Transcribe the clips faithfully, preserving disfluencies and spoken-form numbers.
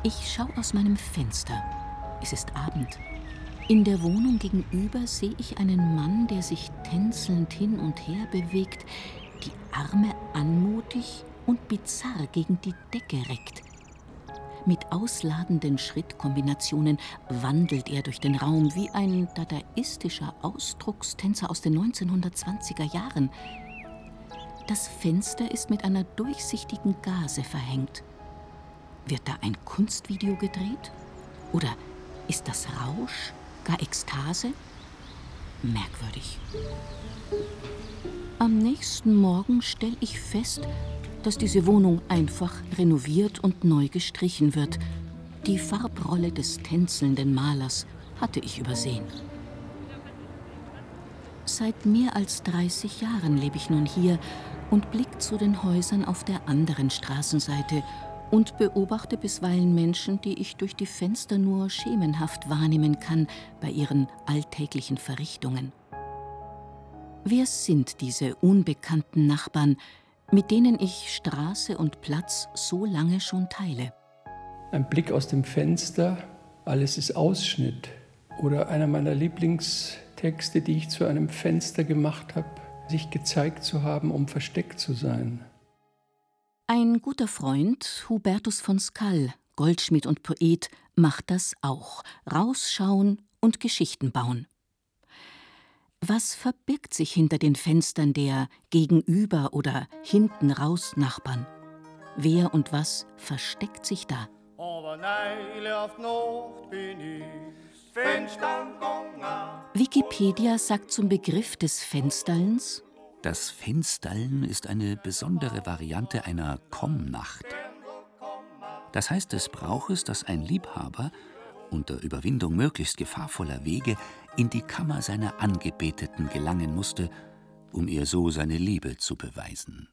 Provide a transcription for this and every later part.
Ich schaue aus meinem Fenster. Es ist Abend. In der Wohnung gegenüber sehe ich einen Mann, der sich tänzelnd hin und her bewegt, die Arme anmutig und bizarr gegen die Decke reckt. Mit ausladenden Schrittkombinationen wandelt er durch den Raum wie ein dadaistischer Ausdruckstänzer aus den neunzehnhundertzwanziger Jahren. Das Fenster ist mit einer durchsichtigen Gaze verhängt. Wird da ein Kunstvideo gedreht? Oder ist das Rausch, gar Ekstase? Merkwürdig. Am nächsten Morgen stelle ich fest, dass diese Wohnung einfach renoviert und neu gestrichen wird. Die Farbrolle des tänzelnden Malers hatte ich übersehen. Seit mehr als dreißig Jahren lebe ich nun hier und blicke zu den Häusern auf der anderen Straßenseite und beobachte bisweilen Menschen, die ich durch die Fenster nur schemenhaft wahrnehmen kann bei ihren alltäglichen Verrichtungen. Wer sind diese unbekannten Nachbarn, mit denen ich Straße und Platz so lange schon teile? Ein Blick aus dem Fenster, alles ist Ausschnitt. Oder einer meiner Lieblingstexte, die ich zu einem Fenster gemacht habe, sich gezeigt zu haben, um versteckt zu sein. Ein guter Freund, Hubertus von Skall, Goldschmied und Poet, macht das auch. Rausschauen und Geschichten bauen. Was verbirgt sich hinter den Fenstern der gegenüber oder hinten raus Nachbarn? Wer und was versteckt sich da? Wikipedia sagt zum Begriff des Fensterlens: Das Fensterln ist eine besondere Variante einer Kommnacht. Das heißt, es braucht es, dass ein Liebhaber unter Überwindung möglichst gefahrvoller Wege in die Kammer seiner Angebeteten gelangen musste, um ihr so seine Liebe zu beweisen.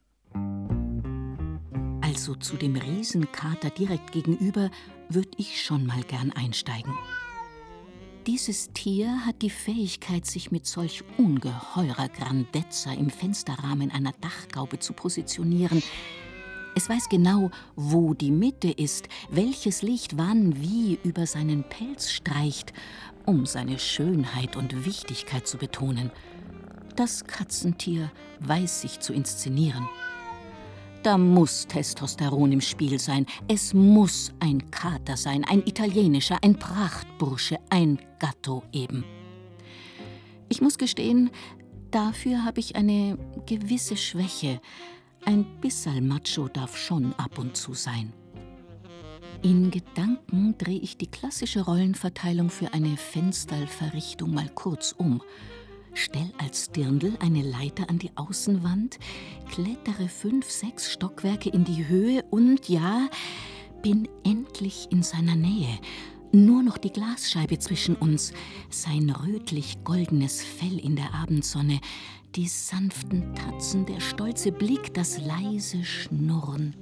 Also zu dem Riesenkater direkt gegenüber würde ich schon mal gern einsteigen. Dieses Tier hat die Fähigkeit, sich mit solch ungeheurer Grandezza im Fensterrahmen einer Dachgaube zu positionieren. Es weiß genau, wo die Mitte ist, welches Licht wann wie über seinen Pelz streicht, um seine Schönheit und Wichtigkeit zu betonen. Das Katzentier weiß sich zu inszenieren. Da muss Testosteron im Spiel sein. Es muss ein Kater sein, ein italienischer, ein Prachtbursche, ein Gatto eben. Ich muss gestehen, dafür habe ich eine gewisse Schwäche. Ein bisserl Macho darf schon ab und zu sein. In Gedanken drehe ich die klassische Rollenverteilung für eine Fensterlverrichtung mal kurz um. Stell als Dirndl eine Leiter an die Außenwand, klettere fünf, sechs Stockwerke in die Höhe und ja, bin endlich in seiner Nähe. Nur noch die Glasscheibe zwischen uns, sein rötlich-goldenes Fell in der Abendsonne, die sanften Tatzen, der stolze Blick, das leise Schnurren.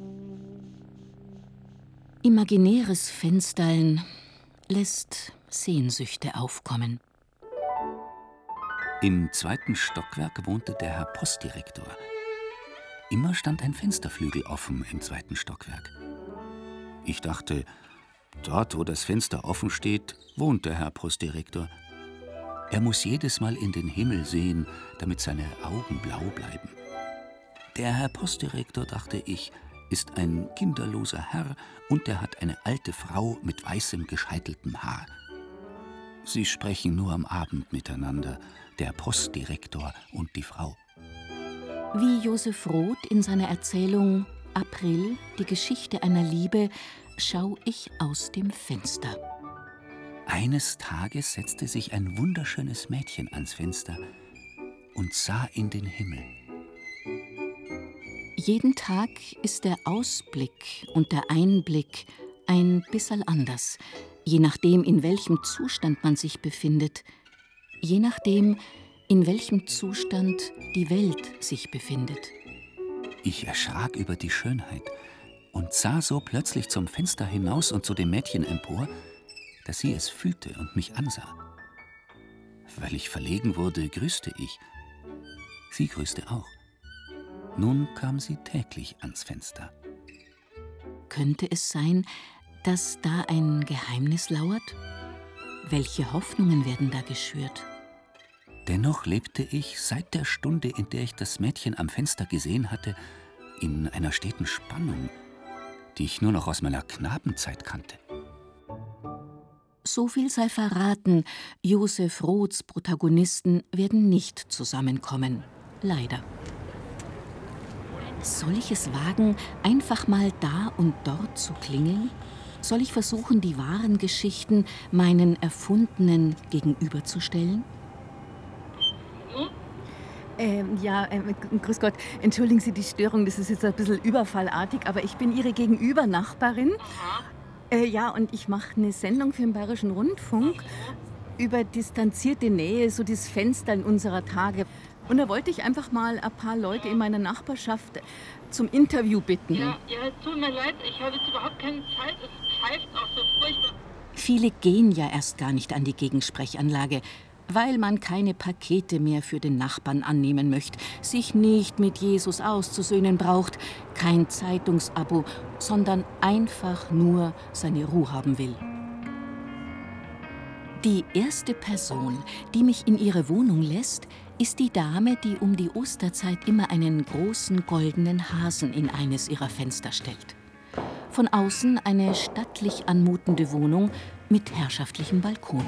Imaginäres Fensterln lässt Sehnsüchte aufkommen. Im zweiten Stockwerk wohnte der Herr Postdirektor. Immer stand ein Fensterflügel offen im zweiten Stockwerk. Ich dachte, dort, wo das Fenster offen steht, wohnt der Herr Postdirektor. Er muss jedes Mal in den Himmel sehen, damit seine Augen blau bleiben. Der Herr Postdirektor, dachte ich, ist ein kinderloser Herr und er hat eine alte Frau mit weißem, gescheiteltem Haar. Sie sprechen nur am Abend miteinander, der Postdirektor und die Frau. Wie Josef Roth in seiner Erzählung April, die Geschichte einer Liebe, schau ich aus dem Fenster. Eines Tages setzte sich ein wunderschönes Mädchen ans Fenster und sah in den Himmel. Jeden Tag ist der Ausblick und der Einblick ein bisserl anders, je nachdem, in welchem Zustand man sich befindet, je nachdem, in welchem Zustand die Welt sich befindet. Ich erschrak über die Schönheit und sah so plötzlich zum Fenster hinaus und zu dem Mädchen empor, dass sie es fühlte und mich ansah. Weil ich verlegen wurde, grüßte ich. Sie grüßte auch. Nun kam sie täglich ans Fenster. Könnte es sein, dass da ein Geheimnis lauert? Welche Hoffnungen werden da geschürt? Dennoch lebte ich seit der Stunde, in der ich das Mädchen am Fenster gesehen hatte, in einer steten Spannung, die ich nur noch aus meiner Knabenzeit kannte. So viel sei verraten, Josef Roths Protagonisten werden nicht zusammenkommen. Leider. Soll ich es wagen, einfach mal da und dort zu klingeln? Soll ich versuchen, die wahren Geschichten meinen erfundenen gegenüberzustellen? Ähm, ja, ähm, grüß Gott. Entschuldigen Sie die Störung, das ist jetzt ein bisschen überfallartig, aber ich bin Ihre Gegenüber-Nachbarin. Äh, ja, und ich mache eine Sendung für den Bayerischen Rundfunk über distanzierte Nähe, so das Fenster in unserer Tage. Und da wollte ich einfach mal ein paar Leute in meiner Nachbarschaft zum Interview bitten. Ja, ja, es tut mir leid, ich habe jetzt überhaupt keine Zeit, es pfeift auch so furchtbar. Viele gehen ja erst gar nicht an die Gegensprechanlage, weil man keine Pakete mehr für den Nachbarn annehmen möchte, sich nicht mit Jesus auszusöhnen braucht, kein Zeitungsabo, sondern einfach nur seine Ruhe haben will. Die erste Person, die mich in ihre Wohnung lässt, ist die Dame, die um die Osterzeit immer einen großen goldenen Hasen in eines ihrer Fenster stellt. Von außen eine stattlich anmutende Wohnung mit herrschaftlichem Balkon.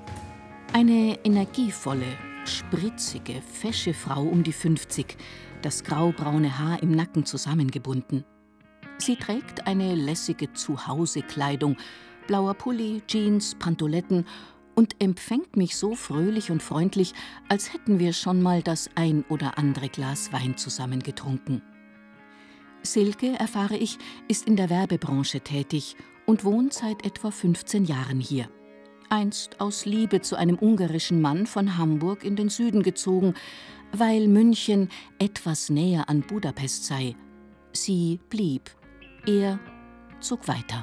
Eine energievolle, spritzige, fesche Frau um die fünfzig, das graubraune Haar im Nacken zusammengebunden. Sie trägt eine lässige Zuhausekleidung, blauer Pulli, Jeans, Pantoffeln und empfängt mich so fröhlich und freundlich, als hätten wir schon mal das ein oder andere Glas Wein zusammen getrunken. Silke, erfahre ich, ist in der Werbebranche tätig und wohnt seit etwa fünfzehn Jahren hier. Einst aus Liebe zu einem ungarischen Mann von Hamburg in den Süden gezogen, weil München etwas näher an Budapest sei. Sie blieb, er zog weiter.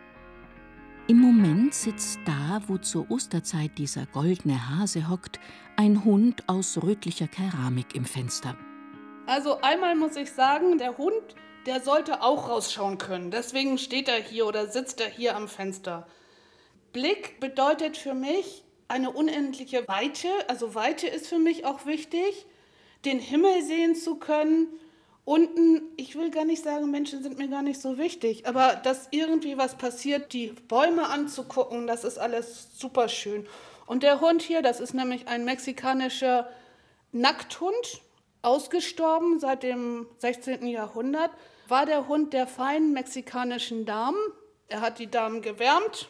Im Moment sitzt da, wo zur Osterzeit dieser goldene Hase hockt, ein Hund aus rötlicher Keramik im Fenster. Also einmal muss ich sagen, der Hund, der sollte auch rausschauen können. Deswegen steht er hier oder sitzt er hier am Fenster. Blick bedeutet für mich eine unendliche Weite. Also Weite ist für mich auch wichtig, den Himmel sehen zu können. Unten, ich will gar nicht sagen, Menschen sind mir gar nicht so wichtig, aber dass irgendwie was passiert, die Bäume anzugucken, das ist alles super schön. Und der Hund hier, das ist nämlich ein mexikanischer Nackthund, ausgestorben seit dem sechzehnten Jahrhundert, war der Hund der feinen mexikanischen Damen. Er hat die Damen gewärmt.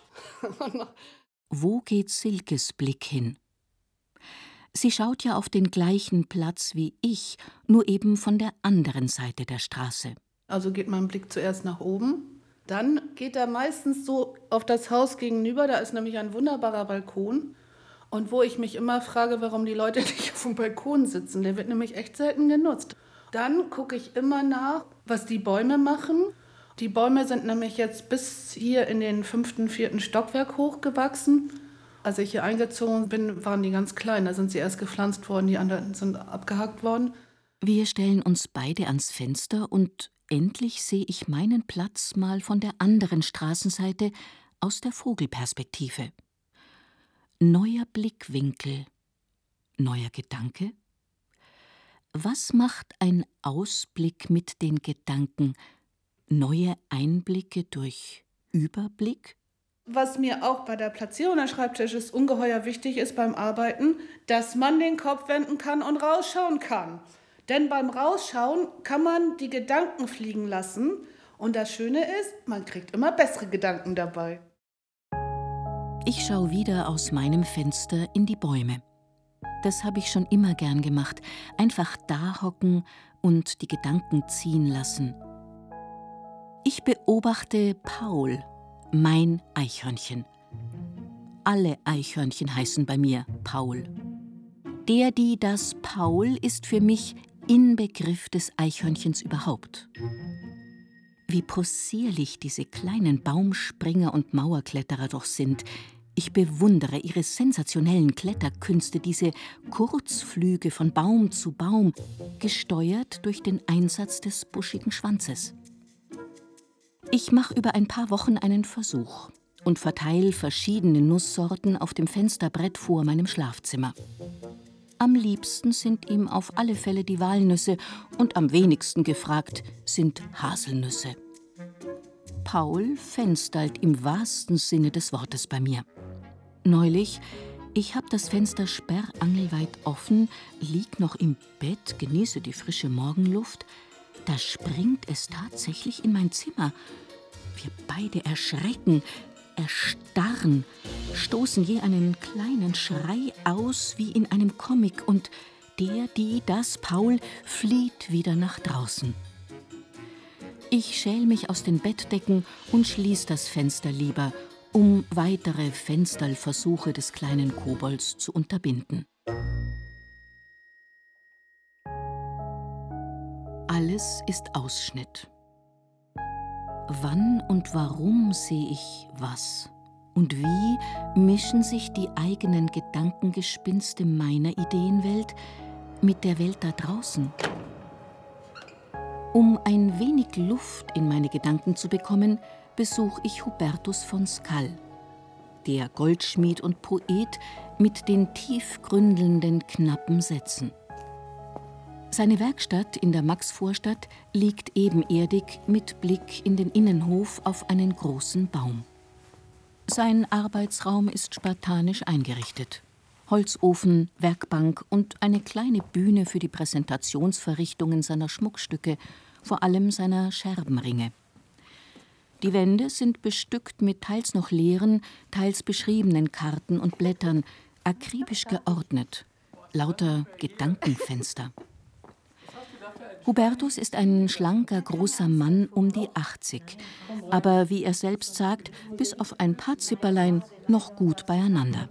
Wo geht Silkes Blick hin? Sie schaut ja auf den gleichen Platz wie ich, nur eben von der anderen Seite der Straße. Also geht mein Blick zuerst nach oben. Dann geht er meistens so auf das Haus gegenüber. Da ist nämlich ein wunderbarer Balkon. Und wo ich mich immer frage, warum die Leute nicht auf dem Balkon sitzen. Der wird nämlich echt selten genutzt. Dann gucke ich immer nach, was die Bäume machen. Die Bäume sind nämlich jetzt bis hier in den fünften, vierten Stockwerk hochgewachsen. Als ich hier eingezogen bin, waren die ganz klein. Da sind sie erst gepflanzt worden, die anderen sind abgehackt worden. Wir stellen uns beide ans Fenster und endlich sehe ich meinen Platz mal von der anderen Straßenseite aus der Vogelperspektive. Neuer Blickwinkel, neuer Gedanke. Was macht ein Ausblick mit den Gedanken? Neue Einblicke durch Überblick? Was mir auch bei der Platzierung des Schreibtisches ungeheuer wichtig ist beim Arbeiten, dass man den Kopf wenden kann und rausschauen kann. Denn beim Rausschauen kann man die Gedanken fliegen lassen. Und das Schöne ist, man kriegt immer bessere Gedanken dabei. Ich schaue wieder aus meinem Fenster in die Bäume. Das habe ich schon immer gern gemacht. Einfach da hocken und die Gedanken ziehen lassen. Ich beobachte Paul, mein Eichhörnchen. Alle Eichhörnchen heißen bei mir Paul. Der, die, das Paul ist für mich Inbegriff des Eichhörnchens überhaupt. Wie possierlich diese kleinen Baumspringer und Mauerkletterer doch sind. Ich bewundere ihre sensationellen Kletterkünste, diese Kurzflüge von Baum zu Baum, gesteuert durch den Einsatz des buschigen Schwanzes. Ich mache über ein paar Wochen einen Versuch und verteile verschiedene Nusssorten auf dem Fensterbrett vor meinem Schlafzimmer. Am liebsten sind ihm auf alle Fälle die Walnüsse und am wenigsten gefragt sind Haselnüsse. Paul fensterlt im wahrsten Sinne des Wortes bei mir. Neulich, ich habe das Fenster sperrangelweit offen, lieg noch im Bett, genieße die frische Morgenluft. Da springt es tatsächlich in mein Zimmer. Wir beide erschrecken, erstarren, stoßen je einen kleinen Schrei aus wie in einem Comic und der, die, das, Paul, flieht wieder nach draußen. Ich schäl mich aus den Bettdecken und schließ das Fenster lieber, um weitere Fensterlversuche des kleinen Kobolds zu unterbinden. Alles ist Ausschnitt. Wann und warum sehe ich was? Und wie mischen sich die eigenen Gedankengespinste meiner Ideenwelt mit der Welt da draußen? Um ein wenig Luft in meine Gedanken zu bekommen, besuche ich Hubertus von Scal, der Goldschmied und Poet mit den tiefgründelnden, knappen Sätzen. Seine Werkstatt in der Maxvorstadt liegt ebenerdig mit Blick in den Innenhof auf einen großen Baum. Sein Arbeitsraum ist spartanisch eingerichtet. Holzofen, Werkbank und eine kleine Bühne für die Präsentationsverrichtungen seiner Schmuckstücke, vor allem seiner Scherbenringe. Die Wände sind bestückt mit teils noch leeren, teils beschriebenen Karten und Blättern, akribisch geordnet, lauter Gedankenfenster. Hubertus ist ein schlanker, großer Mann um die achtzig, aber wie er selbst sagt, bis auf ein paar Zipperlein noch gut beieinander.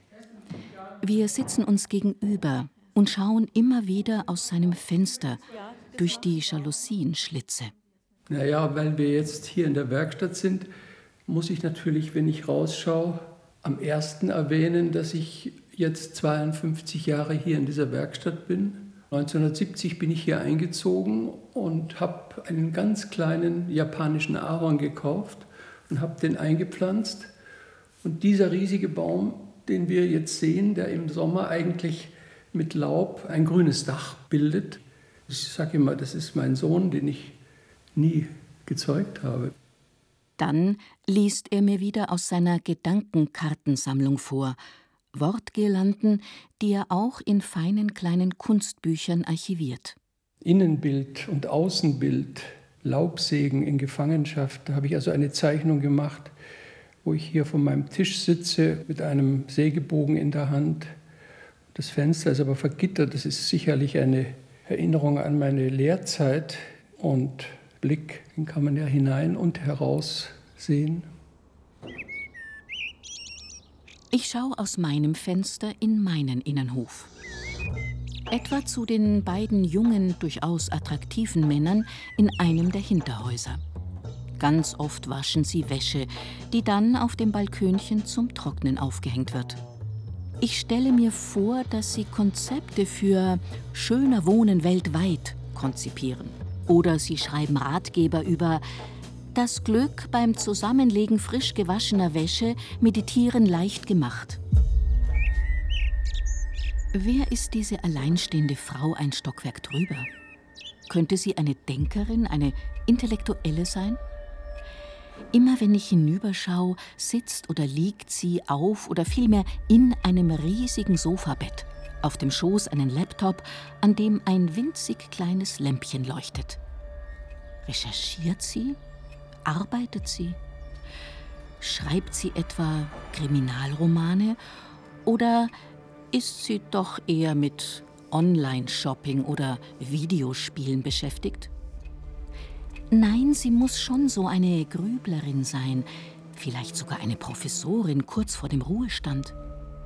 Wir sitzen uns gegenüber und schauen immer wieder aus seinem Fenster durch die Jalousienschlitze. Naja, weil wir jetzt hier in der Werkstatt sind, muss ich natürlich, wenn ich rausschaue, am ersten erwähnen, dass ich jetzt zweiundfünfzig Jahre hier in dieser Werkstatt bin. neunzehnhundertsiebzig bin ich hier eingezogen und habe einen ganz kleinen japanischen Ahorn gekauft und habe den eingepflanzt. Und dieser riesige Baum, den wir jetzt sehen, der im Sommer eigentlich mit Laub ein grünes Dach bildet. Ich sage immer, das ist mein Sohn, den ich nie gezeugt habe. Dann liest er mir wieder aus seiner Gedankenkartensammlung vor, Wortgirlanden, die er auch in feinen kleinen Kunstbüchern archiviert. Innenbild und Außenbild, Laubsägen in Gefangenschaft, da habe ich also eine Zeichnung gemacht, wo ich hier vor meinem Tisch sitze mit einem Sägebogen in der Hand. Das Fenster ist aber vergittert, das ist sicherlich eine Erinnerung an meine Lehrzeit und Blick, den kann man ja hinein und heraus sehen. Ich schaue aus meinem Fenster in meinen Innenhof. Etwa zu den beiden jungen, durchaus attraktiven Männern in einem der Hinterhäuser. Ganz oft waschen sie Wäsche, die dann auf dem Balkönchen zum Trocknen aufgehängt wird. Ich stelle mir vor, dass sie Konzepte für schöner Wohnen weltweit konzipieren. Oder sie schreiben Ratgeber über das Glück beim Zusammenlegen frisch gewaschener Wäsche, meditieren leicht gemacht. Wer ist diese alleinstehende Frau ein Stockwerk drüber? Könnte sie eine Denkerin, eine Intellektuelle sein? Immer wenn ich hinüberschaue, sitzt oder liegt sie auf oder vielmehr in einem riesigen Sofabett, auf dem Schoß einen Laptop, an dem ein winzig kleines Lämpchen leuchtet. Recherchiert sie? Arbeitet sie? Schreibt sie etwa Kriminalromane? Oder ist sie doch eher mit Online-Shopping oder Videospielen beschäftigt? Nein, sie muss schon so eine Grüblerin sein, vielleicht sogar eine Professorin kurz vor dem Ruhestand.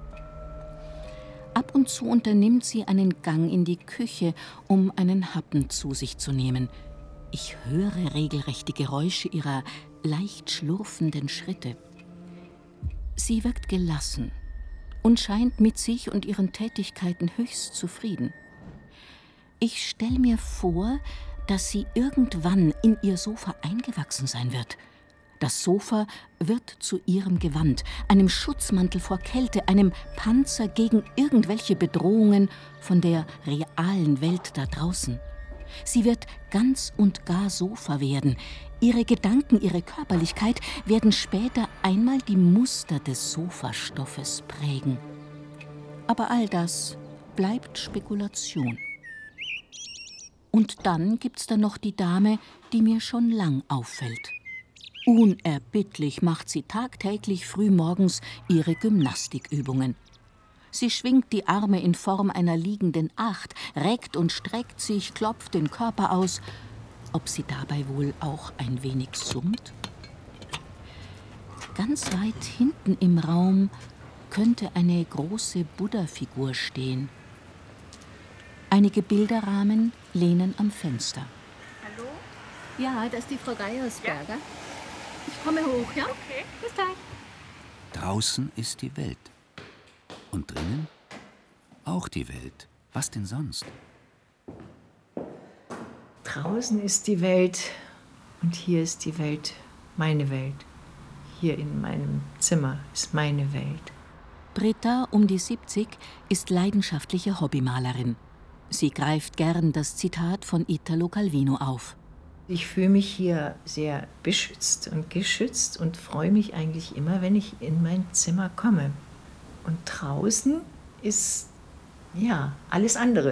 Ab und zu unternimmt sie einen Gang in die Küche, um einen Happen zu sich zu nehmen. Ich höre regelrechte Geräusche ihrer leicht schlurfenden Schritte. Sie wirkt gelassen und scheint mit sich und ihren Tätigkeiten höchst zufrieden. Ich stelle mir vor, dass sie irgendwann in ihr Sofa eingewachsen sein wird. Das Sofa wird zu ihrem Gewand, einem Schutzmantel vor Kälte, einem Panzer gegen irgendwelche Bedrohungen von der realen Welt da draußen. Sie wird ganz und gar Sofa werden. Ihre Gedanken, ihre Körperlichkeit werden später einmal die Muster des Sofastoffes prägen. Aber all das bleibt Spekulation. Und dann gibt's da noch die Dame, die mir schon lang auffällt. Unerbittlich macht sie tagtäglich frühmorgens ihre Gymnastikübungen. Sie schwingt die Arme in Form einer liegenden Acht, reckt und streckt sich, klopft den Körper aus. Ob sie dabei wohl auch ein wenig summt? Ganz weit hinten im Raum könnte eine große Buddha-Figur stehen. Einige Bilderrahmen lehnen am Fenster. Hallo? Ja, das ist die Frau Geiersberger. Ja. Ich komme hoch, ja? Okay. Bis gleich. Draußen ist die Welt. Und drinnen auch die Welt. Was denn sonst? Draußen ist die Welt und hier ist die Welt, meine Welt. Hier in meinem Zimmer ist meine Welt. Britta, um die siebzig, ist leidenschaftliche Hobbymalerin. Sie greift gern das Zitat von Italo Calvino auf. Ich fühle mich hier sehr beschützt und geschützt und freue mich eigentlich immer, wenn ich in mein Zimmer komme. Und draußen ist, ja, alles andere.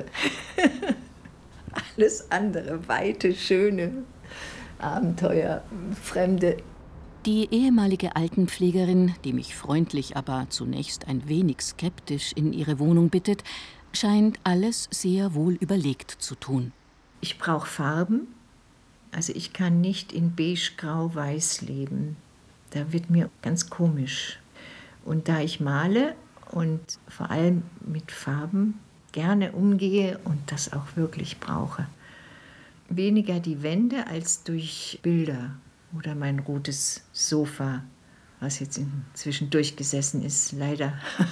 Alles andere, weite, schöne Abenteuer, Fremde. Die ehemalige Altenpflegerin, die mich freundlich, aber zunächst ein wenig skeptisch in ihre Wohnung bittet, scheint alles sehr wohl überlegt zu tun. Ich brauche Farben. Also ich kann nicht in beige, grau, weiß leben. Da wird mir ganz komisch. Und da ich male und vor allem mit Farben gerne umgehe und das auch wirklich brauche, weniger die Wände als durch Bilder oder mein rotes Sofa, was jetzt inzwischen durchgesessen ist, leider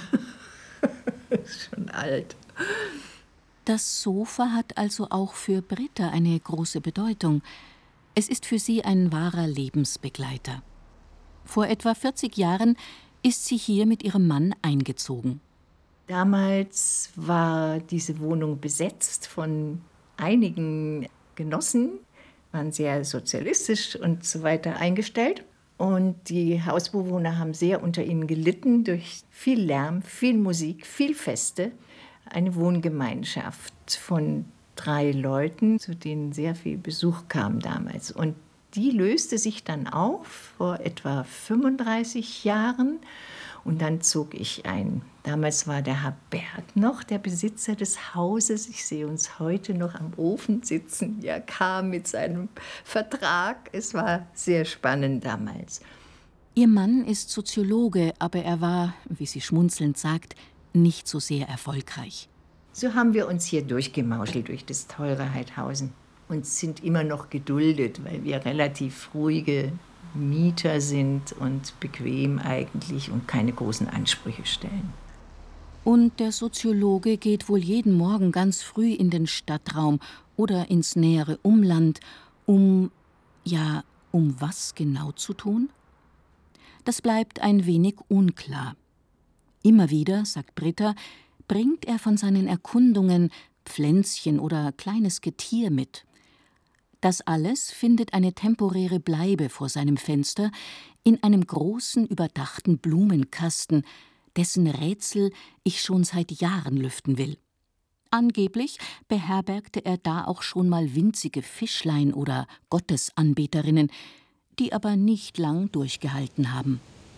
ist schon alt. Das Sofa hat also auch für Britta eine große Bedeutung. Es ist für sie ein wahrer Lebensbegleiter. Vor etwa vierzig Jahren ist sie hier mit ihrem Mann eingezogen. Damals war diese Wohnung besetzt von einigen Genossen, waren sehr sozialistisch und so weiter eingestellt. Und die Hausbewohner haben sehr unter ihnen gelitten durch viel Lärm, viel Musik, viel Feste. Eine Wohngemeinschaft von drei Leuten, zu denen sehr viel Besuch kam damals. Und die löste sich dann auf vor etwa fünfunddreißig Jahren. Und dann zog ich ein. Damals war der Herr Berg noch der Besitzer des Hauses. Ich sehe uns heute noch am Ofen sitzen. Er kam mit seinem Vertrag. Es war sehr spannend damals. Ihr Mann ist Soziologe, aber er war, wie sie schmunzelnd sagt, nicht so sehr erfolgreich. So haben wir uns hier durchgemauschelt durch das teure Heidhausen und sind immer noch geduldet, weil wir relativ ruhige Mieter sind und bequem eigentlich und keine großen Ansprüche stellen. Und der Soziologe geht wohl jeden Morgen ganz früh in den Stadtraum oder ins nähere Umland, um, ja, um was genau zu tun? Das bleibt ein wenig unklar. Immer wieder, sagt Britta, bringt er von seinen Erkundungen Pflänzchen oder kleines Getier mit. Das alles findet eine temporäre Bleibe vor seinem Fenster in einem großen, überdachten Blumenkasten, dessen Rätsel ich schon seit Jahren lüften will. Angeblich beherbergte er da auch schon mal winzige Fischlein oder Gottesanbeterinnen, die aber nicht lang durchgehalten haben.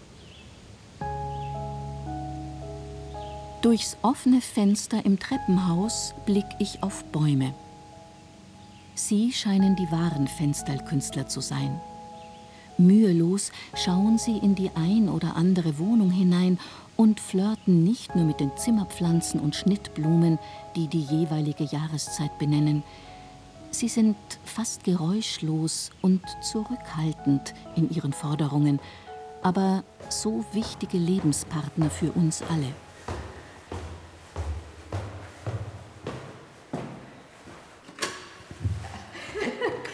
Durchs offene Fenster im Treppenhaus blick ich auf Bäume. Sie scheinen die wahren Fensterlkünstler zu sein. Mühelos schauen sie in die ein oder andere Wohnung hinein und flirten nicht nur mit den Zimmerpflanzen und Schnittblumen, die die jeweilige Jahreszeit benennen. Sie sind fast geräuschlos und zurückhaltend in ihren Forderungen, aber so wichtige Lebenspartner für uns alle.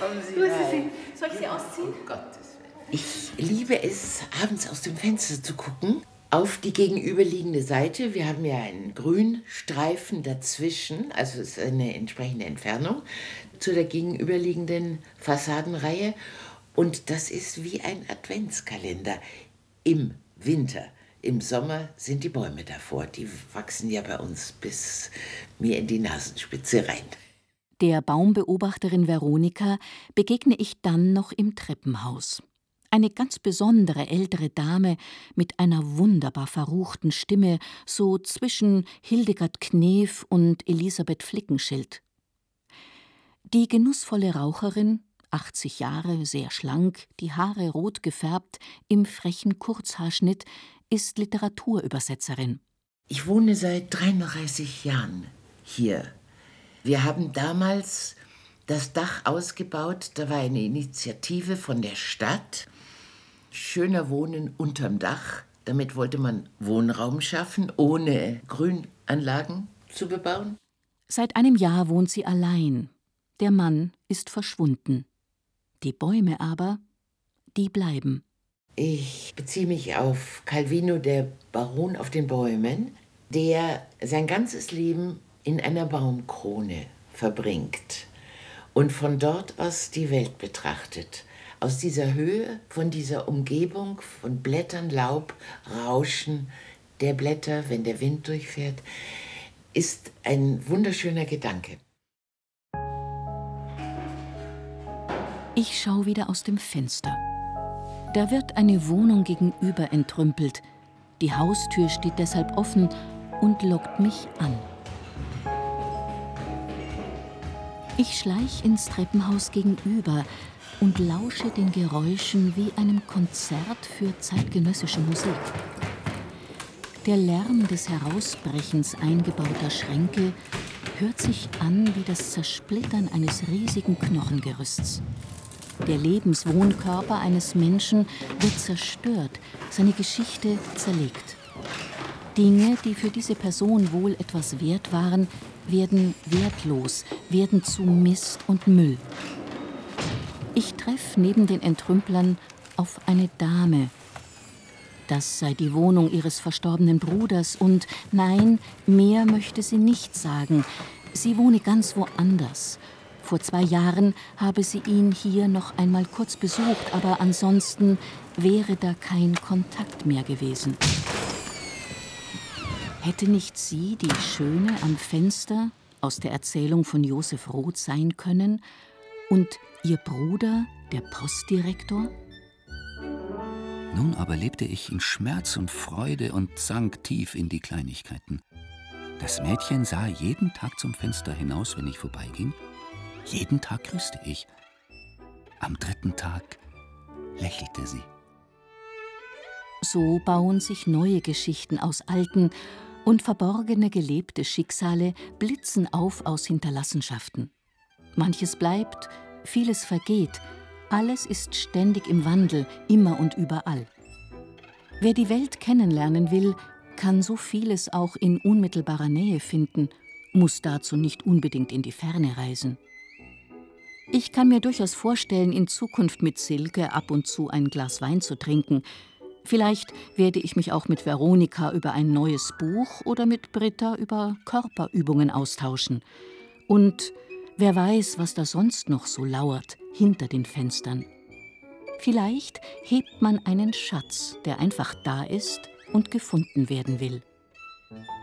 Kommen Sie Grüße rein. Sie. Soll ich Sie ausziehen? Um Gottes Willen. Ich liebe es, abends aus dem Fenster zu gucken, auf die gegenüberliegende Seite. Wir haben ja einen Grünstreifen dazwischen, also es ist eine entsprechende Entfernung zu der gegenüberliegenden Fassadenreihe. Und das ist wie ein Adventskalender im Winter. Im Sommer sind die Bäume davor. Die wachsen ja bei uns bis mir in die Nasenspitze rein. Der Baumbeobachterin Veronika begegne ich dann noch im Treppenhaus. Eine ganz besondere ältere Dame mit einer wunderbar verruchten Stimme, so zwischen Hildegard Knef und Elisabeth Flickenschild. Die genussvolle Raucherin, achtzig Jahre, sehr schlank, die Haare rot gefärbt, im frechen Kurzhaarschnitt, ist Literaturübersetzerin. Ich wohne seit dreiunddreißig Jahren hier. Wir haben damals das Dach ausgebaut, da war eine Initiative von der Stadt. Schöner Wohnen unterm Dach. Damit wollte man Wohnraum schaffen, ohne Grünanlagen zu bebauen. Seit einem Jahr wohnt sie allein. Der Mann ist verschwunden. Die Bäume aber, die bleiben. Ich beziehe mich auf Calvino, der Baron auf den Bäumen, der sein ganzes Leben in einer Baumkrone verbringt und von dort aus die Welt betrachtet. Aus dieser Höhe, von dieser Umgebung, von Blättern, Laub, Rauschen der Blätter, wenn der Wind durchfährt, ist ein wunderschöner Gedanke. Ich schaue wieder aus dem Fenster. Da wird eine Wohnung gegenüber entrümpelt. Die Haustür steht deshalb offen und lockt mich an. Ich schleich ins Treppenhaus gegenüber und lausche den Geräuschen wie einem Konzert für zeitgenössische Musik. Der Lärm des Herausbrechens eingebauter Schränke hört sich an wie das Zersplittern eines riesigen Knochengerüsts. Der Lebenswohnkörper eines Menschen wird zerstört, seine Geschichte zerlegt. Dinge, die für diese Person wohl etwas wert waren, werden wertlos, werden zu Mist und Müll. Ich treffe neben den Entrümplern auf eine Dame. Das sei die Wohnung ihres verstorbenen Bruders und nein, mehr möchte sie nicht sagen. Sie wohne ganz woanders. Vor zwei Jahren habe sie ihn hier noch einmal kurz besucht, aber ansonsten wäre da kein Kontakt mehr gewesen. Hätte nicht sie die Schöne am Fenster aus der Erzählung von Josef Roth sein können und ihr Bruder der Postdirektor? Nun aber lebte ich in Schmerz und Freude und sank tief in die Kleinigkeiten. Das Mädchen sah jeden Tag zum Fenster hinaus, wenn ich vorbeiging. Jeden Tag grüßte ich. Am dritten Tag lächelte sie. So bauen sich neue Geschichten aus alten und verborgene gelebte Schicksale blitzen auf aus Hinterlassenschaften. Manches bleibt, vieles vergeht, alles ist ständig im Wandel, immer und überall. Wer die Welt kennenlernen will, kann so vieles auch in unmittelbarer Nähe finden, muss dazu nicht unbedingt in die Ferne reisen. Ich kann mir durchaus vorstellen, in Zukunft mit Silke ab und zu ein Glas Wein zu trinken. Vielleicht werde ich mich auch mit Veronika über ein neues Buch oder mit Britta über Körperübungen austauschen. Und wer weiß, was da sonst noch so lauert hinter den Fenstern. Vielleicht hebt man einen Schatz, der einfach da ist und gefunden werden will.